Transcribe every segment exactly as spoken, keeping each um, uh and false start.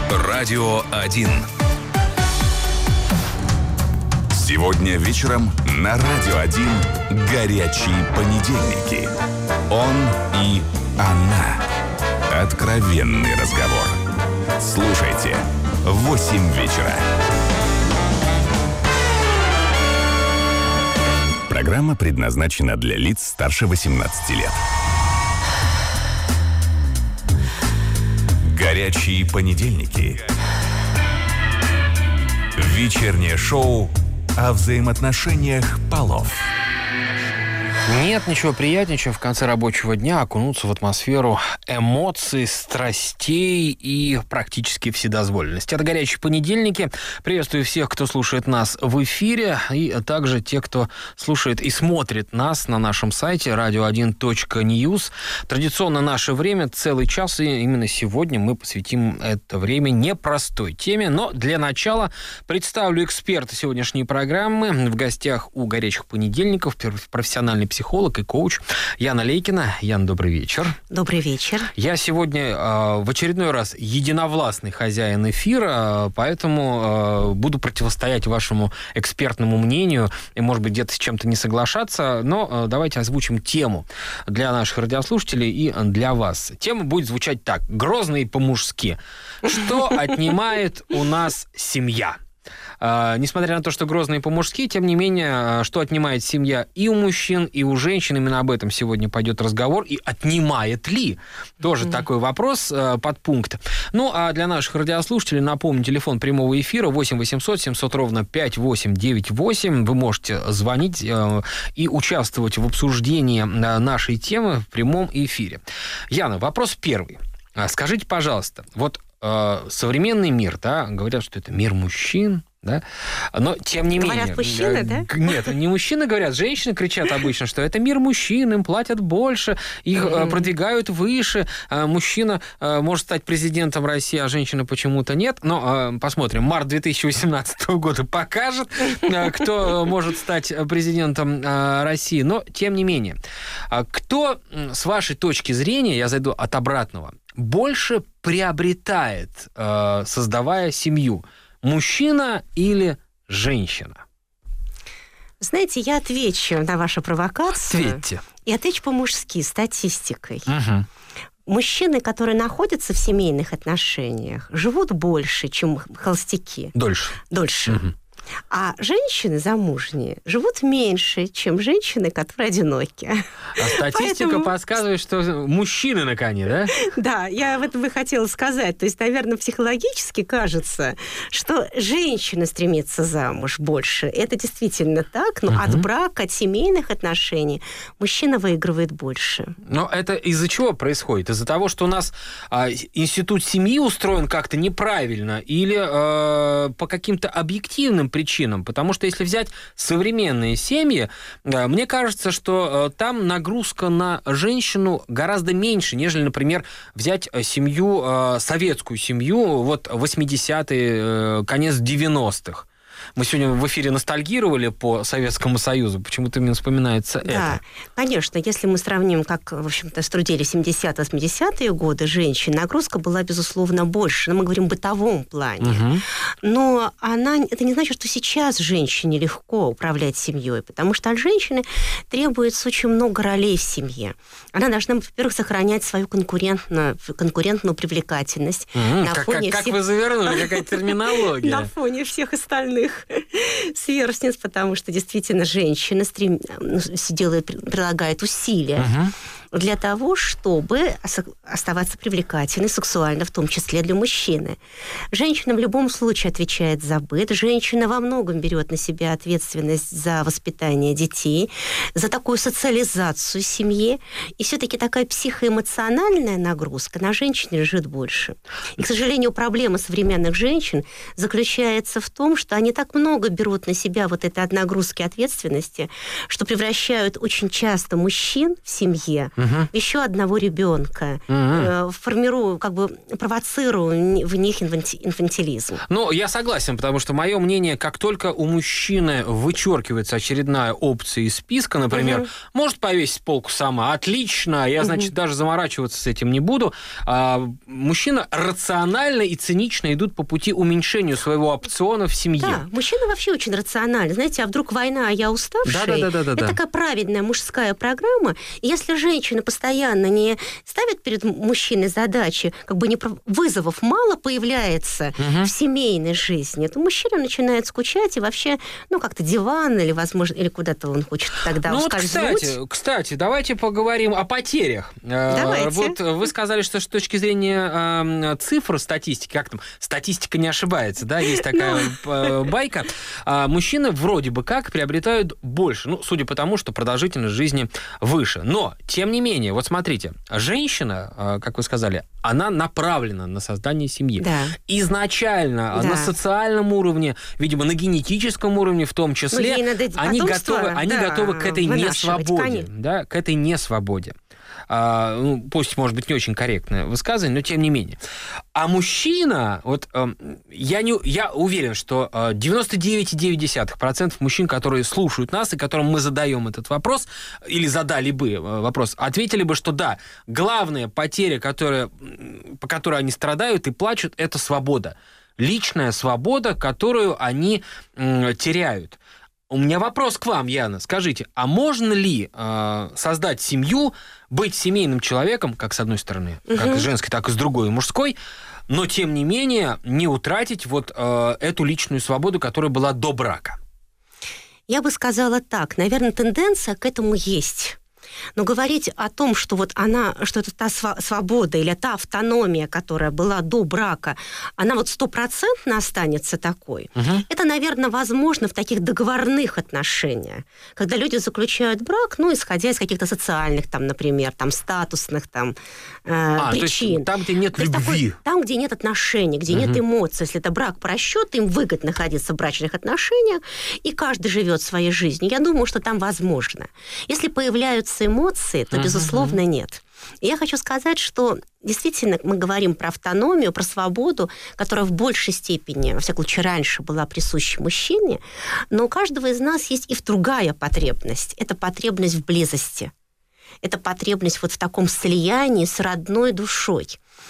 Радио один. Сегодня вечером на Радио один горячие понедельники. Он и она. Откровенный разговор. Слушайте в восемь вечера. Программа предназначена для лиц старше восемнадцати лет. Горячие понедельники. Вечернее шоу о взаимоотношениях полов. Нет ничего приятнее, чем в конце рабочего дня окунуться в атмосферу эмоций, страстей и практически вседозволенности. Это «Горячие понедельники». Приветствую всех, кто слушает нас в эфире, и также те, кто слушает и смотрит нас на нашем сайте радио один точка ньюс. Традиционно наше время, целый час, и именно сегодня мы посвятим это время непростой теме. Но для начала представлю эксперта сегодняшней программы. В гостях у «Горячих понедельников» профессиональный психолог психолог и коуч Яна Лейкина. Яна, добрый вечер. Добрый вечер. Я сегодня э, в очередной раз единовластный хозяин эфира, поэтому э, буду противостоять вашему экспертному мнению и, может быть, где-то с чем-то не соглашаться, но э, давайте озвучим тему для наших радиослушателей и для вас. Тема будет звучать так. Грозно и по-мужски. Что отнимает у нас семья? Uh, несмотря на то, что грозные по-мужски, тем не менее, что отнимает семья и у мужчин, и у женщин, именно об этом сегодня пойдет разговор, и отнимает ли? Тоже mm-hmm. такой вопрос, uh, подпункт. Ну, а для наших радиослушателей, напомню, телефон прямого эфира восемь восемьсот семьсот ровно пять восемь девять восемь. Вы можете звонить uh, и участвовать в обсуждении uh, нашей темы в прямом эфире. Яна, вопрос первый. Uh, скажите, пожалуйста, вот uh, современный мир, да, говорят, что это мир мужчин, да? Но, тем не говорят менее... мужчины, да? Нет, не мужчины говорят, женщины кричат обычно, что это мир мужчин, им платят больше, их mm-hmm. продвигают выше, мужчина может стать президентом России, а женщина почему-то нет. Но посмотрим, март две тысячи восемнадцатого года покажет, кто может стать президентом России. Но, тем не менее, кто, с вашей точки зрения, я зайду от обратного, больше приобретает, создавая семью? Мужчина или женщина? Знаете, я отвечу на вашу провокацию. Ответьте. И отвечу по-мужски, статистикой. Угу. Мужчины, которые находятся в семейных отношениях, живут больше, чем холостяки. Дольше. Дольше. Угу. А женщины замужние живут меньше, чем женщины, которые одиноки. А статистика Поэтому... подсказывает, что мужчины на коне, да? Да, я в этом и хотела сказать. То есть, наверное, психологически кажется, что женщина стремится замуж больше. Это действительно так, но угу. от брака, от семейных отношений мужчина выигрывает больше. Но это из-за чего происходит? Из-за того, что у нас а, институт семьи устроен как-то неправильно или а, по каким-то объективным причинам, потому что если взять современные семьи, мне кажется, что там нагрузка на женщину гораздо меньше, нежели, например, взять семью, советскую семью, вот восьмидесятые, конец девяностых. Мы сегодня в эфире ностальгировали по Советскому Союзу. Почему-то именно вспоминается да, это. Да, конечно. Если мы сравним, как, в общем-то, струдили семидесятые-восьмидесятые годы женщин, нагрузка была, безусловно, больше. Но мы говорим в бытовом плане. Угу. Но она, это не значит, что сейчас женщине легко управлять семьей, потому что от женщины требуется очень много ролей в семье. Она должна, во-первых, сохранять свою конкурентную, конкурентную привлекательность. Угу. На как, фоне как, всех... как вы завернули, какая терминология. На фоне всех остальных сверстниц, потому что действительно женщина стрем... делает, прилагает усилия uh-huh. для того, чтобы оставаться привлекательной сексуально, в том числе для мужчины. Женщина в любом случае отвечает за быт. Женщина во многом берет на себя ответственность за воспитание детей, за такую социализацию семьи. И все-таки такая психоэмоциональная нагрузка на женщин лежит больше. И, к сожалению, проблема современных женщин заключается в том, что они так много берут на себя вот этой нагрузки ответственности, что превращают очень часто мужчин в семье угу. еще одного ребенка, угу. э, формирую, как бы провоцирую в них инфанти- инфантилизм. Ну, я согласен, потому что мое мнение, как только у мужчины вычеркивается очередная опция из списка, например, угу. может повесить полку сама, отлично, я, значит, угу. даже заморачиваться с этим не буду. А, мужчина рационально и цинично идут по пути уменьшению своего опциона в семье. Да, мужчина вообще очень рациональный. Знаете, а вдруг война, а я уставший? Да, да, да, да, да, это да. такая праведная мужская программа. И если женщина постоянно не ставит перед мужчиной задачи, как бы не вызовов мало появляется угу. в семейной жизни, то мужчина начинает скучать и вообще, ну, как-то диван или, возможно, или куда-то он хочет тогда ну, ускользнуть. Вот, кстати, кстати, давайте поговорим о потерях. Давайте. Вот вы сказали, что с точки зрения цифр, статистики, как там, статистика не ошибается, да, есть такая Но... байка, мужчины вроде бы как приобретают больше, ну, судя по тому, что продолжительность жизни выше. Но, тем не менее, вот смотрите, женщина, как вы сказали, она направлена на создание семьи. Да. Изначально да. на социальном уровне, видимо, на генетическом уровне в том числе, они готовы, они да, готовы к этой несвободе. Конечно. Да, к этой несвободе. А, ну, пусть, может быть, не очень корректное высказывание, но тем не менее. А мужчина, вот э, я, не, я уверен, что э, девяносто девять целых девять десятых процента мужчин, которые слушают нас и которым мы задаем этот вопрос, или задали бы э, вопрос, ответили бы, что да, главная потеря, которая, по которой они страдают и плачут, это свобода. Личная свобода, которую они э, теряют. У меня вопрос к вам, Яна. Скажите, а можно ли э, создать семью, быть семейным человеком, как с одной стороны, угу. как с женской, так и с другой, мужской, но, тем не менее, не утратить вот э, эту личную свободу, которая была до брака? Я бы сказала так. Наверное, тенденция к этому есть. Но говорить о том, что вот она, что это та свобода или та автономия, которая была до брака, она вот стопроцентно останется такой, угу. это, наверное, возможно в таких договорных отношениях, когда люди заключают брак, ну, исходя из каких-то социальных, там, например, там, статусных там, э, а, причин. То есть там, где нет то любви. Такой, там, где нет отношений, где угу. нет эмоций. Если это брак по расчету, им выгодно находиться в брачных отношениях, и каждый живет своей жизнью. Я думаю, что там возможно. Если появляются эмоции, то, uh-huh. безусловно, нет. И я хочу сказать, что действительно мы говорим про автономию, про свободу, которая в большей степени, во всяком случае, раньше была присуща мужчине, но у каждого из нас есть и другая потребность. Это потребность в близости. Это потребность вот в таком слиянии с родной душой.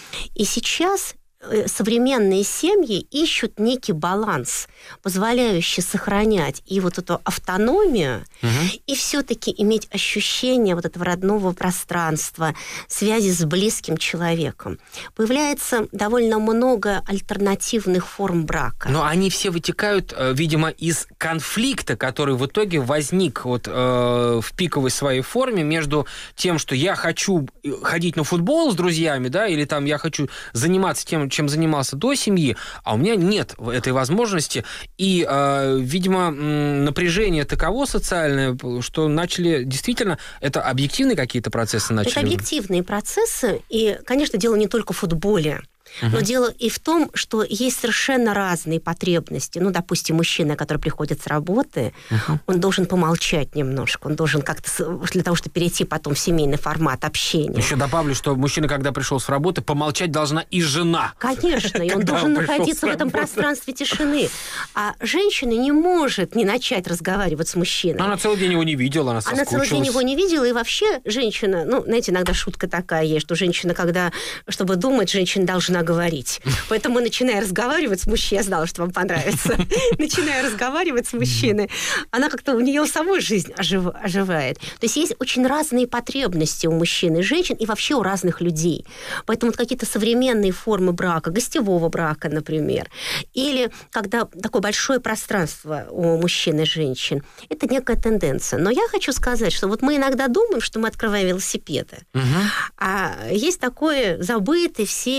И сейчас современные семьи ищут некий баланс, позволяющий сохранять и вот эту автономию, угу. и все-таки иметь ощущение вот этого родного пространства, связи с близким человеком. Появляется довольно много альтернативных форм брака. Но они все вытекают, видимо, из конфликта, который в итоге возник вот, э, в пиковой своей форме между тем, что я хочу ходить на футбол с друзьями, да, или там я хочу заниматься тем, чем занимался до семьи, а у меня нет этой возможности. И, э, видимо, напряжение таково социальное, что начали действительно... Это объективные какие-то процессы начали? Это объективные процессы. И, конечно, дело не только в футболе. Uh-huh. Но дело и в том, что есть совершенно разные потребности. Ну, допустим, мужчина, который приходит с работы, uh-huh. он должен помолчать немножко, он должен как-то, для того, чтобы перейти потом в семейный формат общения. Еще добавлю, что мужчина, когда пришел с работы, помолчать должна и жена. Конечно, и он должен находиться в этом пространстве тишины. А женщина не может не начать разговаривать с мужчиной. Она целый день его не видела, она соскучилась. Она целый день его не видела, и вообще женщина, ну, знаете, иногда шутка такая есть, что женщина, когда, чтобы думать, женщина должна говорить. Поэтому, начиная разговаривать с мужчиной, я знала, что вам понравится, начиная разговаривать с мужчиной, она как-то у нее самой жизнь ожив... оживает. То есть есть очень разные потребности у мужчин и женщин, и вообще у разных людей. Поэтому вот какие-то современные формы брака, гостевого брака, например, или когда такое большое пространство у мужчин и женщин, это некая тенденция. Но я хочу сказать, что вот мы иногда думаем, что мы открываем велосипеды, угу. а есть такое забытое всеми писателями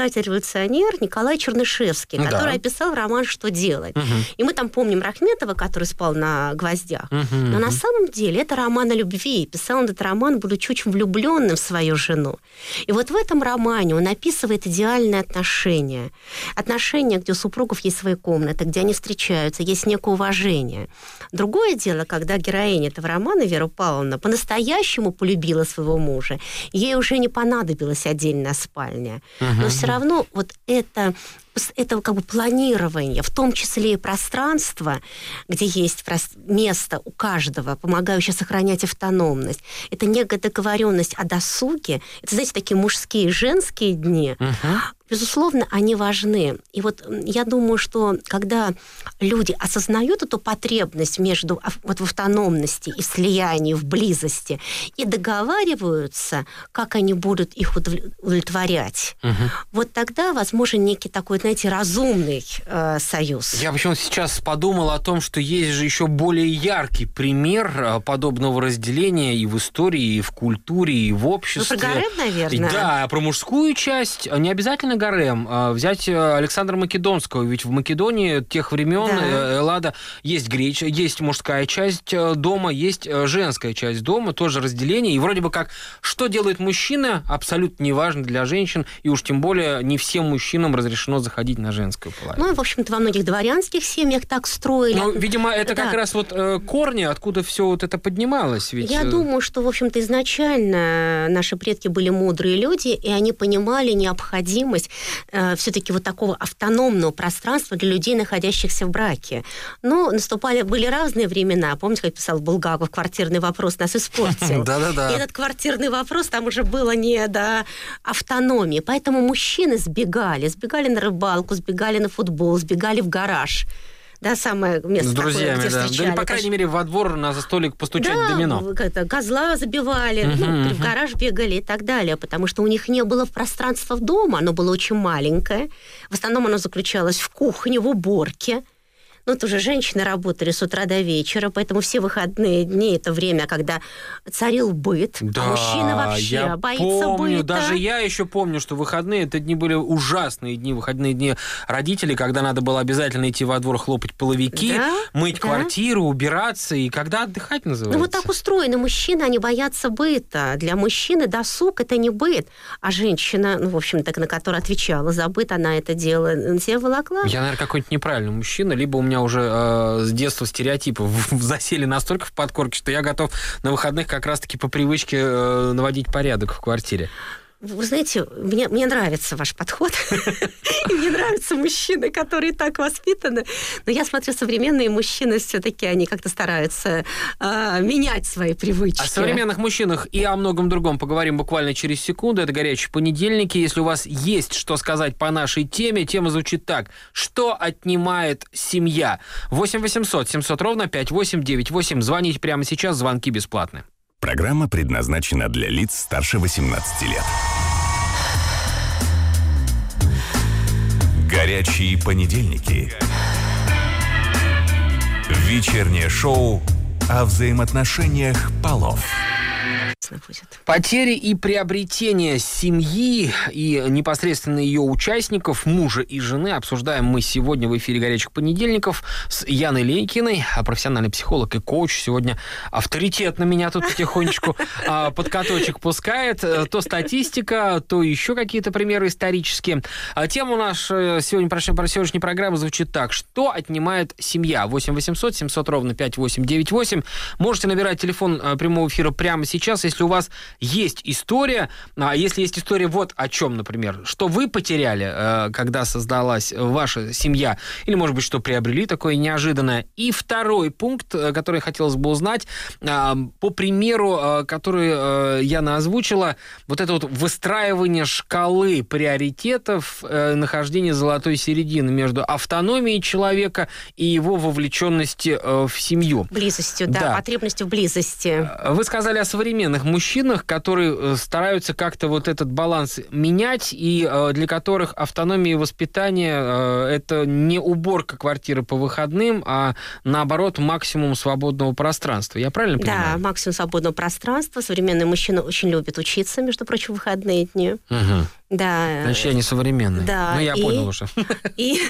писатель-революционер Николай Чернышевский, Да. который описал роман «Что делать?». Угу. И мы там помним Рахметова, который спал на гвоздях. Угу. Но на самом деле это роман о любви. Писал он этот роман, будучи очень влюбленным в свою жену. И вот в этом романе он описывает идеальные отношения. Отношения, где у супругов есть свои комнаты, где они встречаются, есть некое уважение. Другое дело, когда героиня этого романа, Вера Павловна, по-настоящему полюбила своего мужа, ей уже не понадобилась отдельная спальня. Угу. Но все равно вот это... это как бы планирование, в том числе и пространство, где есть место у каждого, помогающее сохранять автономность. Это некая договоренность о досуге. Это, знаете, такие мужские и женские дни. Uh-huh. Безусловно, они важны. И вот я думаю, что когда люди осознают эту потребность между вот в автономности и слиянии, в близости, и договариваются, как они будут их удовлетворять, uh-huh. вот тогда возможен некий такой, знаете, разумный э, союз. Я почему-то сейчас подумал о том, что есть же еще более яркий пример подобного разделения и в истории, и в культуре, и в обществе. Ну, про гарем, наверное. Да, про мужскую часть. Не обязательно гарем. Взять Александра Македонского. Ведь в Македонии тех времен, да. Эллада, есть греч, есть мужская часть дома, есть женская часть дома, тоже разделение. И вроде бы как, что делает мужчина, абсолютно неважно для женщин, и уж тем более не всем мужчинам разрешено заходить на женскую половину. Ну, в общем-то, во многих дворянских семьях так строили. Ну, видимо, это да. как раз вот э, корни, откуда все вот это поднималось. Ведь... Я думаю, что, в общем-то, изначально наши предки были мудрые люди, и они понимали необходимость э, все-таки вот такого автономного пространства для людей, находящихся в браке. Но наступали, были разные времена. Помните, как писал Булгаков, квартирный вопрос нас испортил. Да-да-да. И этот квартирный вопрос, там уже было не до автономии. Поэтому мужчины сбегали. Сбегали на рыбалку, сбегали на футбол, сбегали в гараж. Да, самое место с друзьями, такое, где да. встречали. Да, или, по крайней мере, во двор на за столик постучать да, домино. Да, козла забивали, uh-huh, ну, uh-huh. в гараж бегали и так далее, потому что у них не было пространства дома, оно было очень маленькое. В основном оно заключалось в кухне, в уборке. Ну, тоже женщины работали с утра до вечера, поэтому все выходные дни – это время, когда царил быт, да, а мужчина вообще я боится помню, быта. Даже я еще помню, что выходные – это дни были ужасные дни, выходные дни родителей, когда надо было обязательно идти во двор, хлопать половики, да, мыть да. квартиру, убираться, и когда отдыхать называется. Ну, вот так устроены мужчины, они боятся быта. Для мужчины досуг – это не быт, а женщина, ну, в общем-то, на которую отвечала за быт, она это дело на себя волокла. Я, наверное, какой-нибудь неправильный мужчина, либо у меня уже э, с детства стереотипы засели настолько в подкорке, что я готов на выходных как раз-таки по привычке э, наводить порядок в квартире. Вы знаете, мне, мне нравится ваш подход. И мне нравятся мужчины, которые так воспитаны. Но я смотрю, современные мужчины все-таки, они как-то стараются э, менять свои привычки. О современных мужчинах и о многом другом поговорим буквально через секунду. Это «Горячие понедельники». Если у вас есть что сказать по нашей теме, тема звучит так. Что отнимает семья? восемь восемьсот семьсот ровно пять восемь девять восемь. Звоните прямо сейчас, звонки бесплатны. Программа предназначена для лиц старше восемнадцати лет. Горячие понедельники. Вечернее шоу о взаимоотношениях полов. Будет. Потери и приобретения семьи и непосредственно ее участников, мужа и жены, обсуждаем мы сегодня в эфире «Горячих понедельников» с Яной Лейкиной, профессиональный психолог и коуч. Сегодня авторитетно меня тут потихонечку под каточек пускает. То статистика, то еще какие-то примеры исторические. Тема наша сегодня, про сегодняшней программы звучит так. Что отнимает семья? восемь восемьсот семьсот ровно пять восемь девять восемь. Можете набирать телефон прямого эфира прямо сейчас, если у вас есть история, а если есть история вот о чем, например, что вы потеряли, когда создалась ваша семья, или, может быть, что приобрели такое неожиданное. И второй пункт, который хотелось бы узнать, по примеру, который Яна озвучила, вот это вот выстраивание шкалы приоритетов, нахождение золотой середины между автономией человека и его вовлеченностью в семью. Близостью, да, да. потребностью в близости. Вы сказали о современных мужчинах, которые стараются как-то вот этот баланс менять, и для которых автономия и воспитание – это не уборка квартиры по выходным, а, наоборот, максимум свободного пространства. Я правильно понимаю? Да, максимум свободного пространства. Современные мужчины очень любят учиться, между прочим, в выходные дни. Угу. Да. Значит, я не современный. Да. Ну, я и... понял уже. И...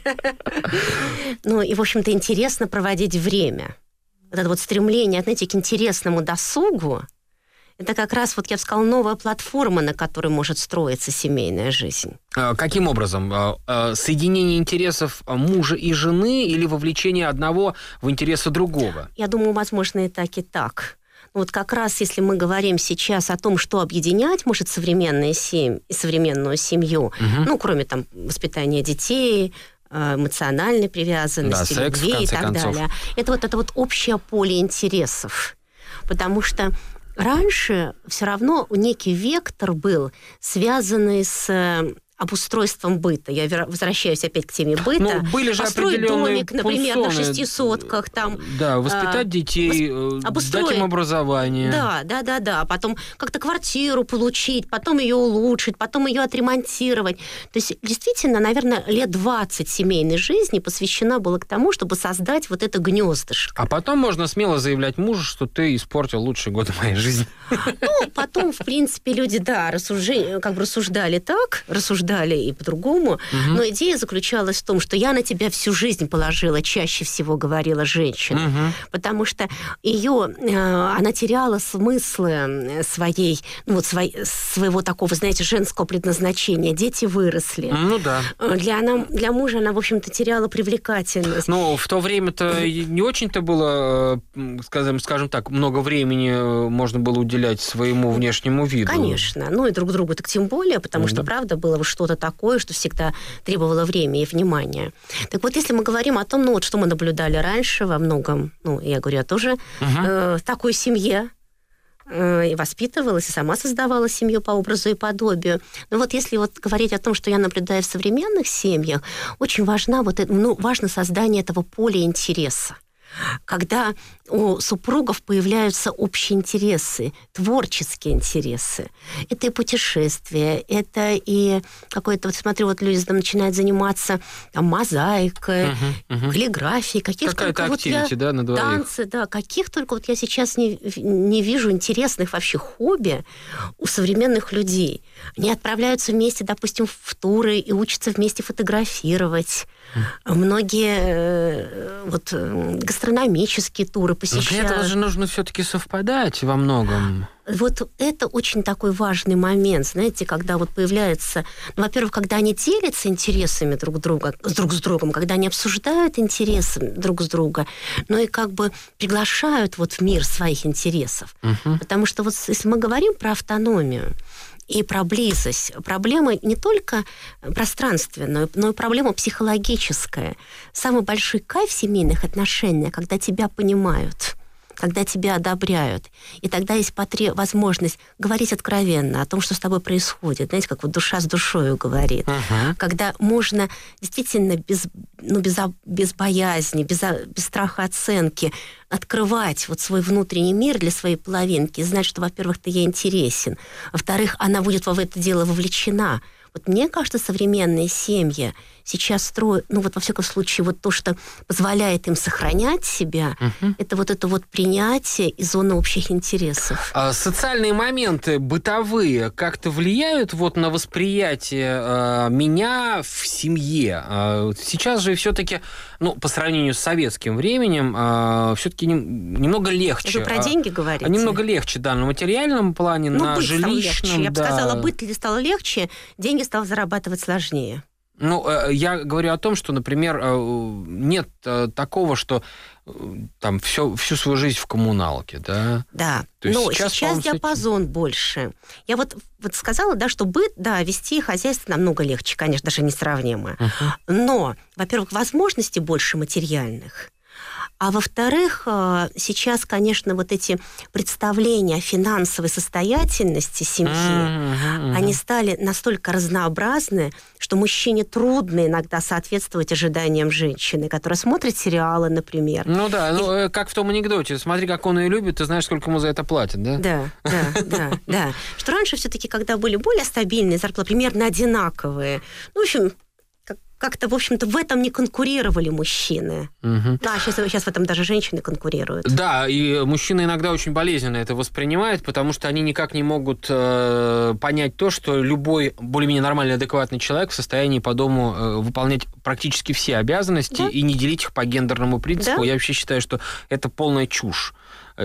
ну, и, в общем-то, интересно проводить время. Вот это вот стремление, знаете, к интересному досугу, это как раз, вот я бы сказала, новая платформа, на которой может строиться семейная жизнь. Каким образом? Соединение интересов мужа и жены или вовлечение одного в интересы другого? Я думаю, возможно, и так, и так. Вот как раз, если мы говорим сейчас о том, что объединять может современные семьи и современную семью, угу. ну, кроме там воспитания детей, эмоциональной привязанности, да, секс, любви и так концов. далее. Это вот это вот общее поле интересов. Потому что раньше все равно некий вектор был, связанный с обустройством быта. Я возвращаюсь опять к теме быта. Ну, были же построить домик, например, пункционы, на шести сотках. Там, да, воспитать а, детей, вос... обустроить... дать им образование. Да, да, да, да. Потом как-то квартиру получить, потом ее улучшить, потом ее отремонтировать. То есть, действительно, наверное, лет двадцать семейной жизни посвящена была к тому, чтобы создать вот это гнездышко. А потом можно смело заявлять мужу, что ты испортил лучшие годы моей жизни. Ну, потом, в принципе, люди, да, рассуждали, как бы рассуждали так, рассуждали и по-другому, угу. но идея заключалась в том, что я на тебя всю жизнь положила, чаще всего говорила женщина, угу. потому что ее, она теряла смыслы своей, ну, вот своей, своего такого, знаете, женского предназначения. Дети выросли. Ну да. Для, она, для мужа она, в общем-то, теряла привлекательность. Ну, в то время-то не очень-то было, скажем, скажем так, много времени можно было уделять своему внешнему виду. Конечно. Ну и друг другу так тем более, потому mm-hmm. что, правда, было что-то такое, что всегда требовало времени и внимания. Так вот, если мы говорим о том, ну вот что мы наблюдали раньше во многом, ну, я говорю, я тоже uh-huh. э, в такой семье э, и воспитывалась, и сама создавала семью по образу и подобию. Но вот если вот говорить о том, что я наблюдаю в современных семьях, очень важно, вот, ну, важно создание этого поля интереса. Когда у супругов появляются общие интересы, творческие интересы. Это и путешествия, это и какое-то, вот смотрю, вот люди там начинают заниматься там, мозаикой, uh-huh, uh-huh. каллиграфией, каких только вот я... да, на двоих. Танцы, да, каких только вот я сейчас не, не вижу интересных вообще хобби у современных людей. Они отправляются вместе, допустим, в туры и учатся вместе фотографировать. Uh-huh. Многие вот гастрономические туры посещают. Но для этого же нужно все-таки совпадать во многом. Вот это очень такой важный момент, знаете, когда вот появляется... Ну, во-первых, когда они делятся интересами друг друга, друг с другом, когда они обсуждают интересы друг с друга, но и как бы приглашают вот в мир своих интересов. Uh-huh. Потому что вот если мы говорим про автономию, и про близость. Проблема не только пространственная, но и проблема психологическая. Самый большой кайф в семейных отношениях, когда тебя понимают, когда тебя одобряют. И тогда есть потреб... возможность говорить откровенно о том, что с тобой происходит. Знаете, как вот душа с душою говорит. Uh-huh. Когда можно действительно без, ну, без, без боязни, без, без страха оценки открывать вот свой внутренний мир для своей половинки и знать, что, во-первых, ты ей интересен, во-вторых, она будет в это дело вовлечена. Вот мне кажется, современные семьи сейчас строят, ну вот во всяком случае, вот то, что позволяет им сохранять себя, uh-huh. это вот это вот принятие из зоны общих интересов. А социальные моменты бытовые как-то влияют вот на восприятие э, меня в семье? Э, сейчас же все-таки, ну, по сравнению с советским временем, э, все-таки не, немного легче. Вы про деньги говорите? Немного легче, да, на материальном плане, ну, на жилищном. Я да. бы сказала, быт ли стало легче, деньги стал зарабатывать сложнее. Ну, я говорю о том, что, например, нет такого, что там всё, всю свою жизнь в коммуналке, да? Да, то есть но сейчас, сейчас диапазон больше. Я вот, вот сказала, да, что быт, да, вести хозяйство намного легче, конечно, даже несравнимо. Uh-huh. Но, во-первых, возможностей больше материальных, А во-вторых, сейчас, конечно, вот эти представления о финансовой состоятельности семьи, mm-hmm. они стали настолько разнообразны, что мужчине трудно иногда соответствовать ожиданиям женщины, которая смотрит сериалы, например. Ну да, И... ну, как в том анекдоте. Смотри, как он ее любит, ты знаешь, сколько ему за это платят, да? Да, да, да, да. Что раньше все-таки, когда были более стабильные зарплаты, примерно одинаковые, ну, в общем... как-то, в общем-то, в этом не конкурировали мужчины. Угу. А сейчас, сейчас в этом даже женщины конкурируют. Да, и мужчины иногда очень болезненно это воспринимают, потому что они никак не могут э, понять то, что любой более-менее нормальный, адекватный человек в состоянии по дому э, выполнять практически все обязанности, да, и не делить их по гендерному принципу. Да. Я вообще считаю, что это полная чушь.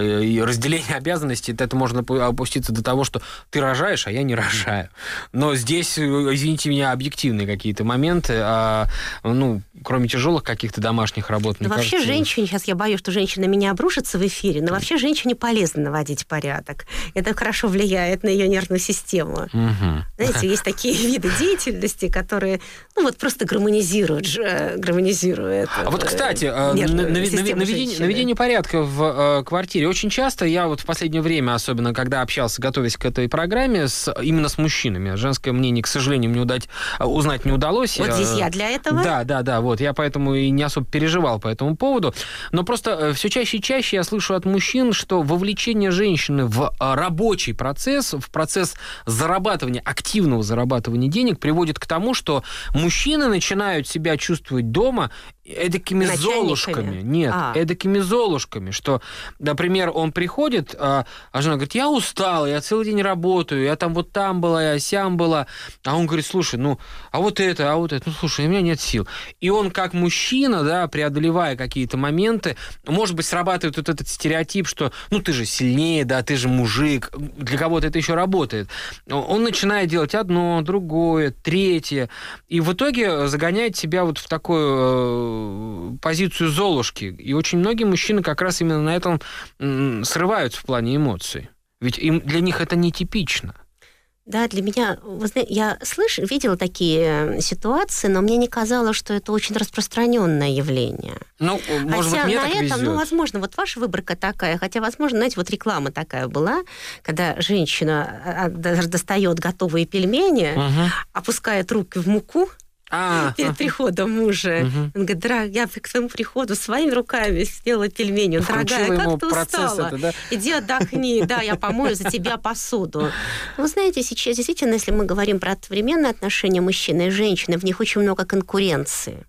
И разделение обязанностей, это можно опуститься до того, что ты рожаешь, а я не рожаю. Но здесь, извините меня, объективные какие-то моменты, а, ну, кроме тяжелых каких-то домашних работ, мне но кажется... Вообще женщине, сейчас я боюсь, что женщина на меня обрушится в эфире, но вообще женщине полезно наводить порядок. Это хорошо влияет на ее нервную систему. Угу. Знаете, есть такие виды деятельности, которые, ну, вот просто гармонизируют, гармонизируют А вот, кстати, наведение, наведение порядка в квартире. Очень часто я вот в последнее время, особенно когда общался, готовясь к этой программе, с, именно с мужчинами, женское мнение, к сожалению, мне удать, узнать не удалось. Вот здесь я для этого? Да, да, да, вот, я поэтому и не особо переживал по этому поводу, но просто все чаще и чаще я слышу от мужчин, что вовлечение женщины в рабочий процесс, в процесс зарабатывания, активного зарабатывания денег приводит к тому, что мужчины начинают себя чувствовать дома эдакими золушками. Нет, а. эдакими золушками, что, например, он приходит, а жена говорит, я устала, я целый день работаю, я там вот там была, я сям была. А он говорит, слушай, ну, а вот это, а вот это, ну, слушай, у меня нет сил. И он как мужчина, да, преодолевая какие-то моменты, может быть, срабатывает вот этот стереотип, что, ну, ты же сильнее, да, ты же мужик, для кого-то это еще работает. Он начинает делать одно, другое, третье, и в итоге загоняет себя вот в такую позицию золушки. И очень многие мужчины как раз именно на этом срываются в плане эмоций. Ведь им, для них это нетипично. Да, для меня, вы знаете, я слыш, видела такие ситуации, но мне не казалось, что это очень распространенное явление. Ну, может хотя быть, мне на так этом, везет. ну, возможно, вот ваша выборка такая, хотя, возможно, знаете, вот реклама такая была, когда женщина достает готовые пельмени, угу. опускает руки в муку, А, перед приходом мужа. Угу. Он говорит, дорогая, я к твоему приходу своими руками сделала пельмени. Дорогая, как ты устала? Это, да? Иди отдохни, да, я помою за тебя посуду. Вы знаете, сейчас действительно, если мы говорим про современные отношения мужчины и женщины, в них очень много конкуренции.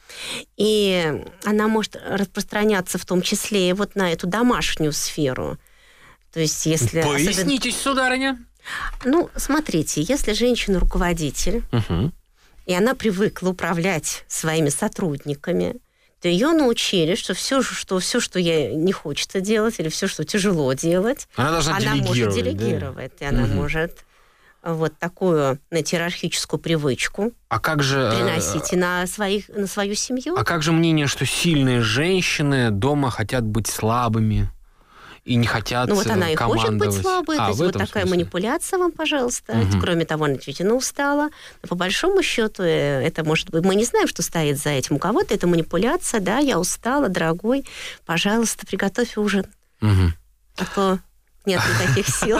И она может распространяться в том числе и вот на эту домашнюю сферу. То есть, если... Пояснитесь, особенно... сударыня. Ну, смотрите, если женщина руководитель, угу. и она привыкла управлять своими сотрудниками, то ее научили, что все, что, все, что ей не хочется делать, или все, что тяжело делать, она, она может делегировать. Да? И она угу. может вот такую, знаете, иерархическую привычку а как же, приносить и на, своих, на свою семью. А как же мнение, что сильные женщины дома хотят быть слабыми? И не хотят Ну, вот она и хочет быть слабой. А, то есть вот такая смысле? манипуляция вам, пожалуйста. Угу. Кроме того, она действительно устала. Но по большому счету это может быть... Мы не знаем, что стоит за этим. У кого-то это манипуляция. Да, я устала, дорогой. Пожалуйста, приготовь ужин. Угу. А то... Нет никаких сил.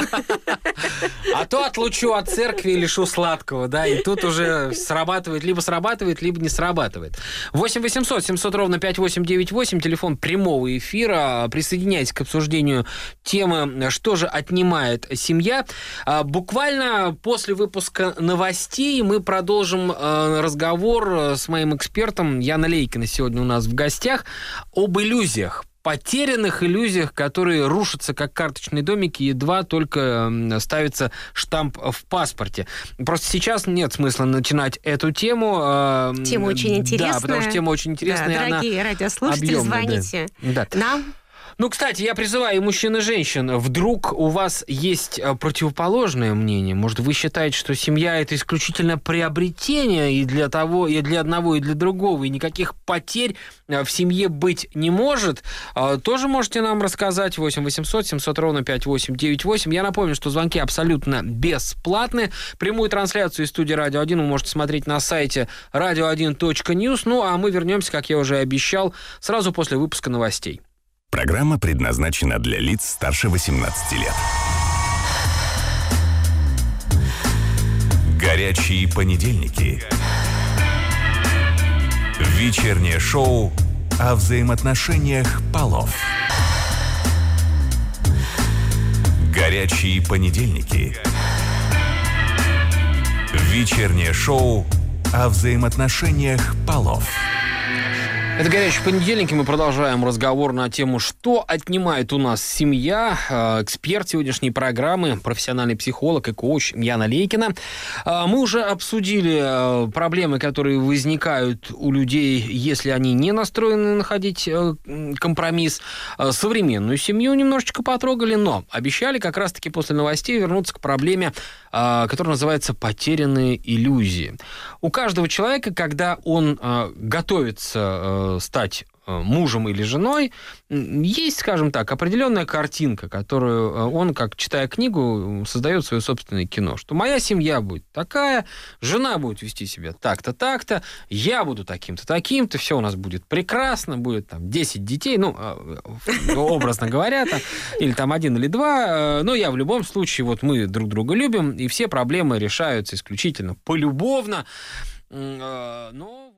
А то отлучу от церкви и лишу сладкого, да, и тут уже срабатывает, либо срабатывает, либо не срабатывает. восемь восемьсот семьсот ровно пять восемь девять восемь, телефон прямого эфира. Присоединяйтесь к обсуждению темы «Что же отнимает семья?». Буквально после выпуска новостей мы продолжим разговор с моим экспертом. Яна Лейкина сегодня у нас в гостях об иллюзиях. Потерянных иллюзиях, которые рушатся как карточные домики, едва только ставится штамп в паспорте. Просто сейчас нет смысла начинать эту тему. Тема очень интересная. Да, потому что тема очень интересная. Да, дорогие радиослушатели, звоните да. нам. Ну, кстати, я призываю и мужчин, и женщин. Вдруг у вас есть противоположное мнение? Может, вы считаете, что семья – это исключительно приобретение и для того, и для одного, и для другого, и никаких потерь в семье быть не может? Тоже можете нам рассказать. восемь восемьсот семьсот ровно пять восемь девять восемь. Я напомню, что звонки абсолютно бесплатны. Прямую трансляцию из студии «Радио один» вы можете смотреть на сайте радио один точка ньюс. Ну, а мы вернемся, как я уже и обещал, сразу после выпуска новостей. Программа предназначена для лиц старше восемнадцати лет. Горячие понедельники. Вечернее шоу о взаимоотношениях полов. Горячие понедельники. Вечернее шоу о взаимоотношениях полов. Это «Горячие понедельники». Мы продолжаем разговор на тему, что отнимает у нас семья. Эксперт сегодняшней программы, профессиональный психолог и коуч Яна Лейкина. Мы уже обсудили проблемы, которые возникают у людей, если они не настроены находить компромисс. Современную семью немножечко потрогали, но обещали как раз-таки после новостей вернуться к проблеме, которая называется «потерянные иллюзии». У каждого человека, когда он готовится стать мужем или женой, есть, скажем так, определенная картинка, которую он, как читая книгу, создает свое собственное кино. Что моя семья будет такая, жена будет вести себя так-то, так-то, я буду таким-то, таким-то, все у нас будет прекрасно, будет там десять детей, ну, образно говоря, там, или там один или два, но я в любом случае, вот мы друг друга любим, и все проблемы решаются исключительно полюбовно. Но